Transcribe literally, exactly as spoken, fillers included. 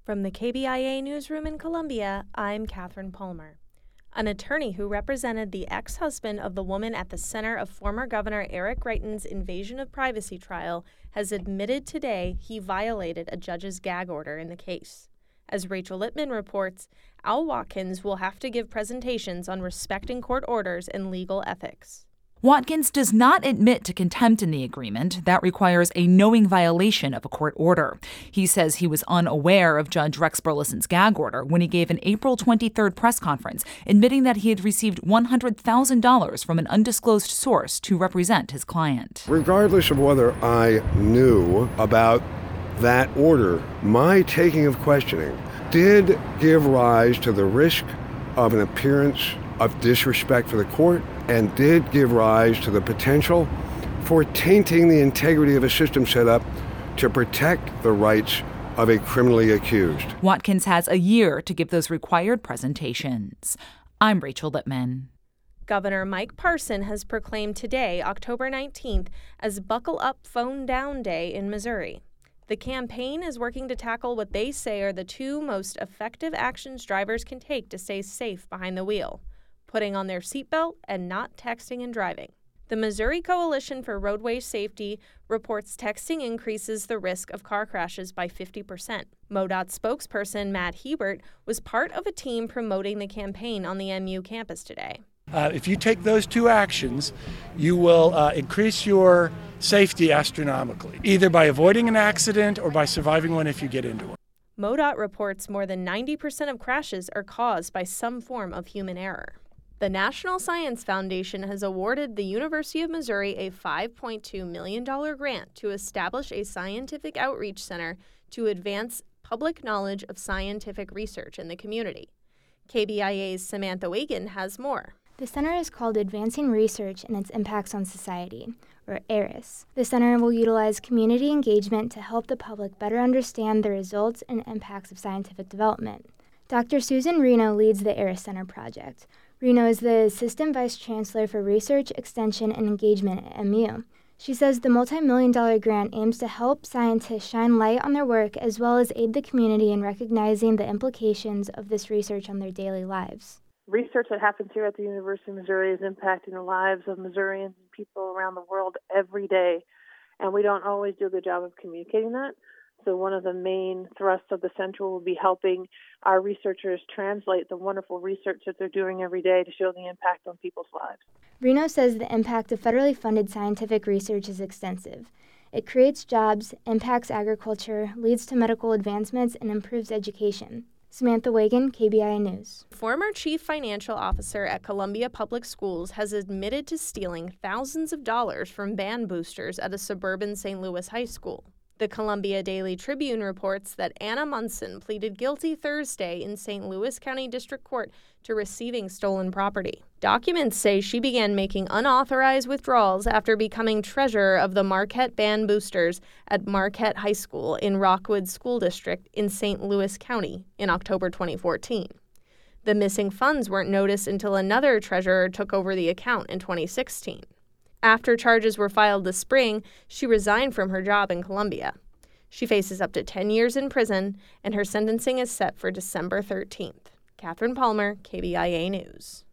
From the K B I A newsroom in Columbia, I'm Catherine Palmer. An attorney who represented the ex-husband of the woman at the center of former Governor Eric Greitens' invasion of privacy trial has admitted today he violated a judge's gag order in the case. As Rachel Lippman reports, Al Watkins will have to give presentations on respecting court orders and legal ethics. Watkins does not admit to contempt in the agreement. That requires a knowing violation of a court order. He says he was unaware of Judge Rex Burleson's gag order when he gave an April twenty-third press conference, admitting that he had received one hundred thousand dollars from an undisclosed source to represent his client. Regardless of whether I knew about that order, my taking of questioning did give rise to the risk of an appearance of disrespect for the court and did give rise to the potential for tainting the integrity of a system set up to protect the rights of a criminally accused. Watkins has a year to give those required presentations. I'm Rachel Lippman. Governor Mike Parson has proclaimed today, October nineteenth, as Buckle Up Phone Down Day in Missouri. The campaign is working to tackle what they say are the two most effective actions drivers can take to stay safe behind the wheel: putting on their seatbelt and not texting and driving. The Missouri Coalition for Roadway Safety reports texting increases the risk of car crashes by fifty percent. MoDOT spokesperson Matt Hebert was part of a team promoting the campaign on the M U campus today. Uh, if you take those two actions, you will uh, increase your safety astronomically, either by avoiding an accident or by surviving one if you get into one. MoDOT reports more than ninety percent of crashes are caused by some form of human error. The National Science Foundation has awarded the University of Missouri a five point two million dollars grant to establish a scientific outreach center to advance public knowledge of scientific research in the community. K B I A's Samantha Wagan has more. The center is called Advancing Research and Its Impacts on Society, or ARIS. The center will utilize community engagement to help the public better understand the results and impacts of scientific development. Doctor Susan Reno leads the ARIS Center project. Reno is the Assistant Vice Chancellor for Research, Extension, and Engagement at M U. She says the multi-million dollar grant aims to help scientists shine light on their work as well as aid the community in recognizing the implications of this research on their daily lives. Research that happens here at the University of Missouri is impacting the lives of Missourians and people around the world every day, and we don't always do a good job of communicating that. So one of the main thrusts of the center will be helping our researchers translate the wonderful research that they're doing every day to show the impact on people's lives. Reno says the impact of federally funded scientific research is extensive. It creates jobs, impacts agriculture, leads to medical advancements, and improves education. Samantha Wagan, K B I A News. Former chief financial officer at Columbia Public Schools has admitted to stealing thousands of dollars from band boosters at a suburban Saint Louis high school. The Columbia Daily Tribune reports that Anna Munson pleaded guilty Thursday in Saint Louis County District Court to receiving stolen property. Documents say she began making unauthorized withdrawals after becoming treasurer of the Marquette Band Boosters at Marquette High School in Rockwood School District in Saint Louis County in October twenty fourteen. The missing funds weren't noticed until another treasurer took over the account in twenty sixteen. After charges were filed this spring, she resigned from her job in Columbia. She faces up to ten years in prison, and her sentencing is set for December thirteenth. Catherine Palmer, K B I A News.